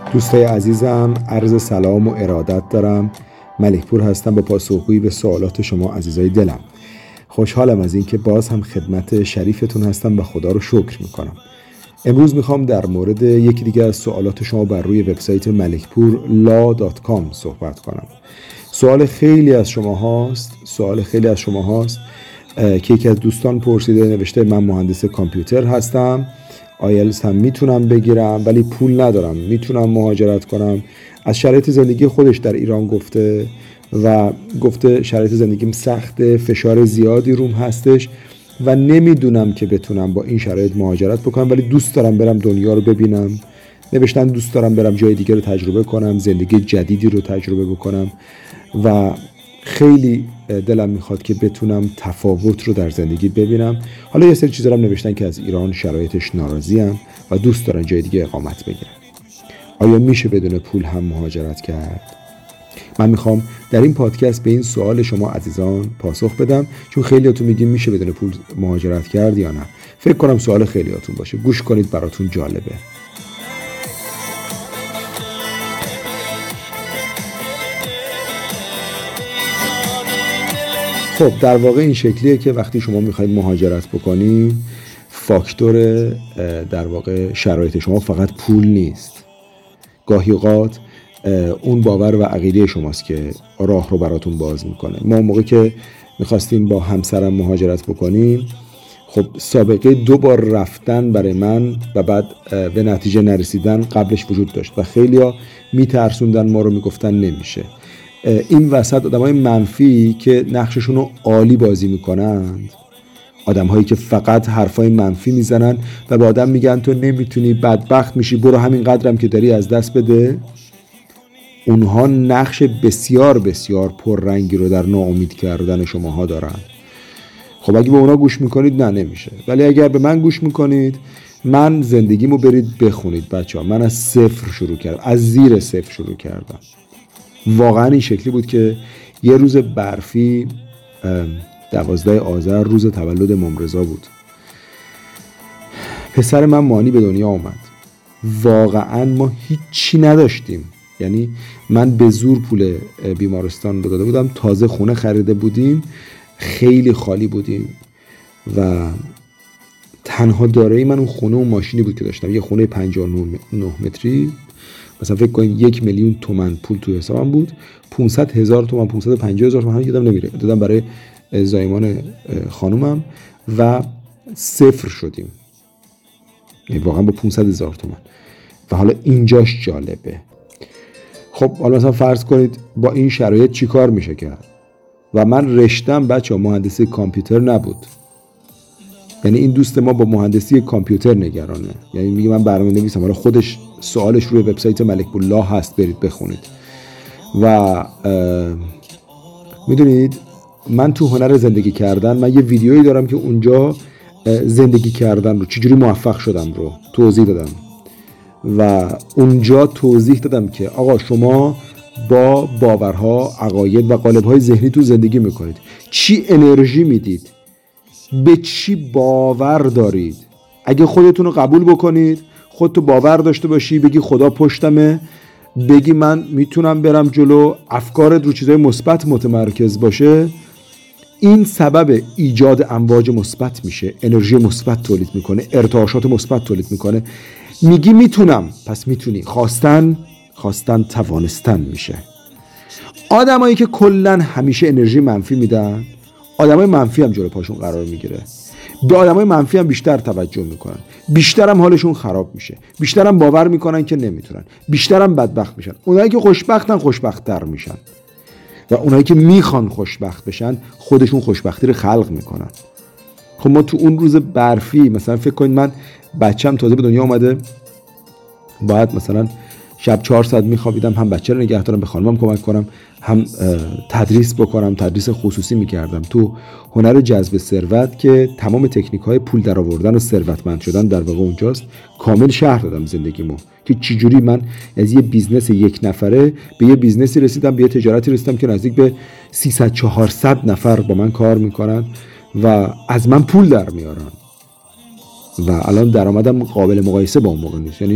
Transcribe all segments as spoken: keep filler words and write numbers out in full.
دوستای عزیزم، عرض سلام و ارادت دارم. ملک پور هستم با پاسخگویی به سوالات شما عزیزای دلم. خوشحالم از اینکه باز هم خدمت شریفتون هستم و خدا رو شکر میکنم. امروز میخوام در مورد یکی دیگه از سوالات شما بر روی وبسایت ملک پور لا دات کام صحبت کنم. سوال خیلی از شما هاست سوال خیلی از شما هاست که یکی از دوستان پرسیده، نوشته من مهندس کامپیوتر هستم، آیلتس هم میتونم بگیرم ولی پول ندارم، میتونم مهاجرت کنم. از شرایط زندگی خودش در ایران گفته و گفته شرایط زندگیم سخته، فشار زیادی روم هستش و نمیدونم که بتونم با این شرایط مهاجرت بکنم، ولی دوست دارم برم دنیا رو ببینم. نوشتن دوست دارم برم جای دیگه رو تجربه کنم، زندگی جدیدی رو تجربه بکنم و خیلی دلم میخواد که بتونم تفاوت رو در زندگی ببینم. حالا یه سری چیزا هم نوشتن که از ایران شرایطش ناراضی‌ان و دوست دارن جای دیگه اقامت بگیرن. آیا میشه بدون پول هم مهاجرت کرد؟ من میخوام در این پادکست به این سوال شما عزیزان پاسخ بدم، چون خیلیاتون میگین میشه بدون پول مهاجرت کرد یا نه. فکر کنم سوال خیلیاتون باشه. گوش کنید، براتون جالبه. خب در واقع این شکلیه که وقتی شما میخواید مهاجرت بکنید، فاکتور در واقع شرایط شما فقط پول نیست. گاهی اوقات اون باور و عقیده شماست که راه رو براتون باز میکنه. ما موقعی که میخواستیم با همسرم مهاجرت بکنیم، خب سابقه دو بار رفتن برای من و بعد به نتیجه نرسیدن قبلش وجود داشت و خیلیا میترسوندن ما رو، میگفتن نمیشه. این وسط آدمای منفی که نقششون رو عالی بازی میکنند، آدم‌هایی که فقط حرفای منفی میزنن و به آدم میگن تو نمیتونی، بدبخت میشی، برو همین قدرم که داری از دست بده، اونها نقش بسیار بسیار پررنگی رو در ناامید کردن شماها دارن. خب اگه به اونا گوش میکنید نه نمیشه، ولی اگر به من گوش میکنید، من زندگیمو برید بخونید بچه‌ها. من از صفر شروع کردم، از زیر صفر شروع کردم. واقعا این شکلی بود که یه روز برفی، دوازده آذر، روز تولد ممرضا بود، پسر من مانی به دنیا آمد. واقعا ما هیچی نداشتیم، یعنی من به زور پول بیمارستان رو داده بودم، تازه خونه خریده بودیم، خیلی خالی بودیم و تنها دارایی من اون خونه و ماشینی بود که داشتم. یه خونه پنجاه و نه متری، مثلا فکر کنید یک میلیون تومن پول توی حسابم بود. پانصد هزار تومن، پانصد و پنجاه هزار تومن یادم نمیره، دادم برای زایمان خانومم و صفر شدیم، یعنی واقعا با پانصد هزار تومن. و حالا اینجاش جالبه. خب حالا مثلا فرض کنید با این شرایط چی کار میشه کرد؟ و من رشتم بچه ها مهندسی کامپیوتر نبود، یعنی این دوست ما با مهندسی کامپیوتر نگرانه، یعنی میگه من برنامه نویسم. حالا خودش سوالش روی وبسایت ملک پور لا هست، برید بخونید. و میدونید من تو هنر زندگی کردن، من یه ویدیویی دارم که اونجا زندگی کردن رو چجوری موفق شدم رو توضیح دادم و اونجا توضیح دادم که آقا شما با باورها، عقاید و قالب‌های ذهنی تو زندگی میکنید. چی انرژی میدید، به چی باور دارید. اگه خودتون رو قبول بکنید، خودتو باور داشته باشی، بگی خدا پشتمه، بگی من میتونم برم جلو، افکارت رو چیزای مثبت متمرکز باشه، این سبب ایجاد امواج مثبت میشه، انرژی مثبت تولید میکنه، ارتعاشات مثبت تولید میکنه. میگی میتونم، پس میتونی. خواستن خواستن توانستن میشه. آدمایی که کلن همیشه انرژی منفی میدن، آدمای منفی هم جلو پاشون قرار میگیره. به آدمای منفی هم بیشتر توجه میکنن، بیشتر هم حالشون خراب میشه، بیشتر هم باور میکنن که نمیتونن، بیشتر هم بدبخت میشن. اونایی که خوشبختن خوشبخت‌تر میشن و اونایی که میخوان خوشبخت بشن خودشون خوشبختی رو خلق میکنن. خب ما تو اون روز برفی مثلا فکر کنید من بچه‌م تازه به دنیا اومده، باید مثلا شب چهار ساعت میخوابیدم، هم بچه رو نگه دارم، به خانمم کمک کنم، هم تدریس بکنم، تدریس خصوصی میکردم تو هنر جذب ثروت که تمام تکنیک های پول در آوردن و ثروتمند شدن در واقع اونجاست. کامل شرح دادم زندگیمو که چجوری من از یه بیزنس یک نفره به یه بیزنسی رسیدم، به یه تجارتی رسیدم که نزدیک به سیصد چهارصد نفر با من کار میکنن و از من پول در میارن و الان درآمدم قابل مقایسه با اون موقع نیست. یعنی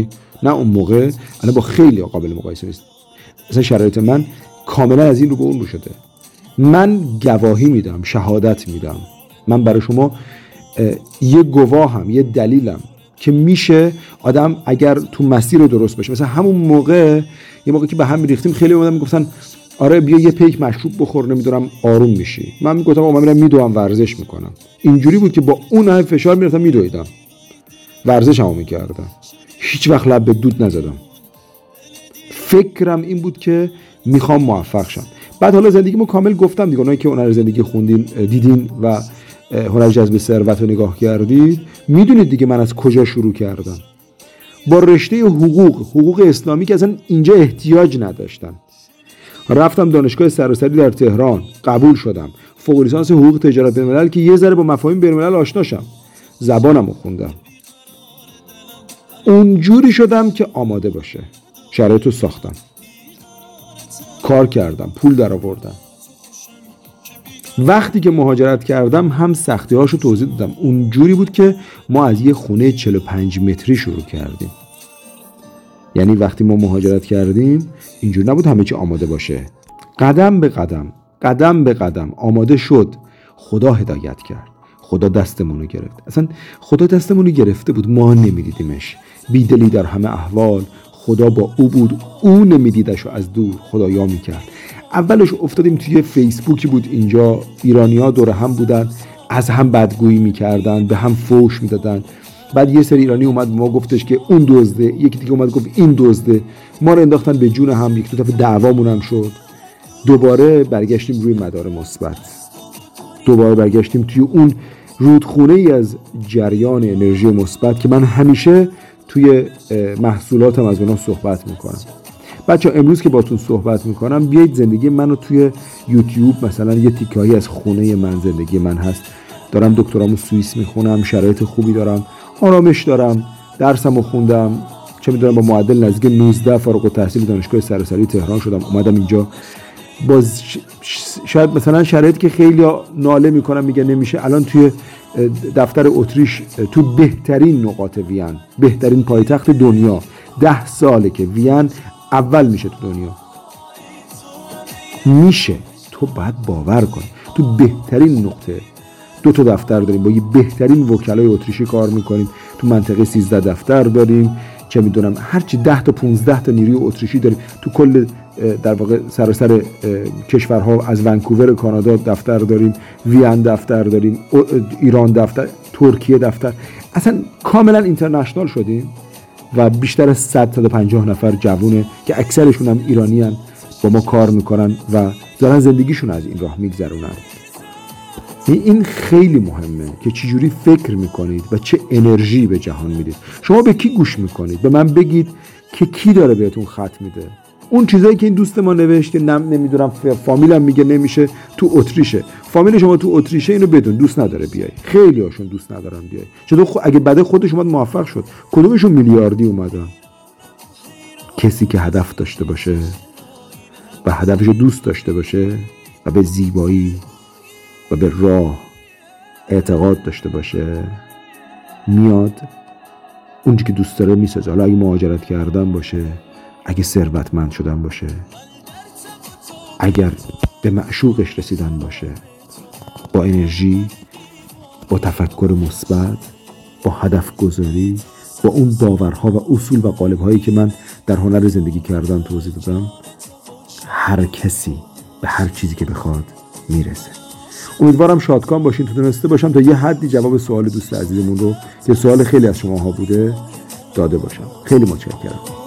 نه اون موقع، الان با خیلی قابل مقایسه نیست. مثلا شرایط من کاملا از این رو به اون رو شده. من گواهی میدم، شهادت میدم، من برای شما یه گواهم، یه دلیلم که میشه آدم اگر تو مسیر رو درست باشه. مثلا همون موقع، یه موقع که به هم میریختیم، خیلی اومدن میگفتن آره بیا یه پیک مشروب بخور، نمیدونم آروم میشی. من میگفتم آقا من میرم میدوام، ورزش میکنم. اینجوری بود که با اون همه فشار میرفتم میدویدم، ورزشمو میکردم، هیچ وقت لب به دود نزدم. فکرم این بود که میخوام موفق شم. بعد حالا زندگیمو کامل گفتم دیگه، اونایی که هنر زندگی خوندین دیدین و هنر جذب ثروت رو نگاه کردید میدونید دیگه من از کجا شروع کردم. با رشته حقوق، حقوق اسلامی که اصلا اینجا احتیاج نداشتن. رفتم دانشگاه سراسری در تهران، قبول شدم، فوق لیسانس حقوق تجارت بین‌الملل که یه ذره با مفاهیم بین‌الملل آشنا شم. زبانمو خوندم. اونجوری شدم که آماده باشه. شرایطو ساختم. کار کردم، پول درآوردم. وقتی که مهاجرت کردم هم سختی‌هاشو توضیح دادم. اونجوری بود که ما از یه خونه چهل و پنج متری شروع کردیم. یعنی وقتی ما مهاجرت کردیم اینجوری نبود همه چی آماده باشه. قدم به قدم، قدم به قدم آماده شد. خدا هدایت کرد. خدا دستمونو گرفت. اصلا خدا دستمونو گرفته بود، ما نمیدیدیمش. بیدلی در همه احوال، خدا با او بود، او نمیدیدشو از دور خدایا میکرد. اولش افتادیم توی فیسبوکی بود اینجا، ایرانی‌ها دور هم بودن، از هم بدگویی میکردن، به هم فوش میدادن. بعد یه سری ایرانی اومد ما گفتش که اون دزده، یکی دیگه اومد گفت این دزده، ما رو انداختن به جون هم، یک دو دفعه دعوامون هم شد. دوباره برگشتیم روی مدار مثبت، دوباره برگشتیم توی اون رودخونه ای از جریان انرژی مثبت که من همیشه توی محصولاتم از اونها صحبت میکنم. بچه امروز که باتون صحبت میکنم بیایید زندگی منو توی یوتیوب، مثلا یه تیکایی از خونه من زندگی من هست، دارم دکترامو سوئیس میخونم، شرایط خوبی دارم، آرامش دارم، درسمو خوندم، چه میدونم با معدل نزدیک نوزده فارغ التحصیل دانشگاه سراسری تهران شدم، اومدم اینجا. باز شاید مثلا شرایطی که خیلی ناله میکنم میگه نمیشه، الان توی دفتر اتریش تو بهترین نقاط وین، بهترین پایتخت دنیا، ده ساله که وین اول میشه تو دنیا. میشه، تو باید باور کنی. تو بهترین نقطه دو تا دفتر داریم، با یه بهترین وکلای اتریشی کار میکنیم. تو منطقه سیزده دفتر داریم، چه میدونم هرچی ده تا پونزده تا نیروی اتریشی داریم. تو کل در واقع سراسر کشورها، از ونکوور کانادا دفتر داریم، وین دفتر داریم، ایران دفتر، ترکیه دفتر. اصلا کاملا اینترنشنال شدیم و بیشتر از صد تا پنجاه نفر جوونه که اکثرشون هم ایرانی هن با ما کار میکنن و دارن زندگیشون از این راه میگذرونن. این خیلی مهمه که چجوری فکر میکنید و چه انرژی به جهان میدید. شما به کی گوش میکنید؟ به من بگید که کی داره بهتون خط میده. اون چیزایی که این دوست ما نوشت که نم نمیدونم فامیلم میگه نمیشه، تو اتریشه، فامیل شما تو اتریشه، اینو بدون دوست نداره بیای. خیلی هاشون دوست ندارن بیای. چطور خو... اگه بعد خودش اومد موفق شد، کدومشون میلیاردی اومدن؟ کسی که هدف داشته باشه و هدفشو دوست داشته باشه و به زیبایی و به راه اعتقاد داشته باشه، میاد اونجا که دوست داره میسازه. حالا اگه مهاجرت کردن باشه، اگه ثروتمند شدن باشه، اگر به معشوقش رسیدن باشه، با انرژی، با تفکر مثبت، با هدف گذاری، با اون باورها و اصول و قالب‌هایی که من در هنر زندگی کردن توضیح دادم، هر کسی به هر چیزی که بخواد میرسه. امیدوارم شادکام باشین، تو دونسته باشم تا یه حدی جواب سوال دوست عزیزمون رو که سوال خیلی از شماها بوده داده باشم. خیلی متشکرم.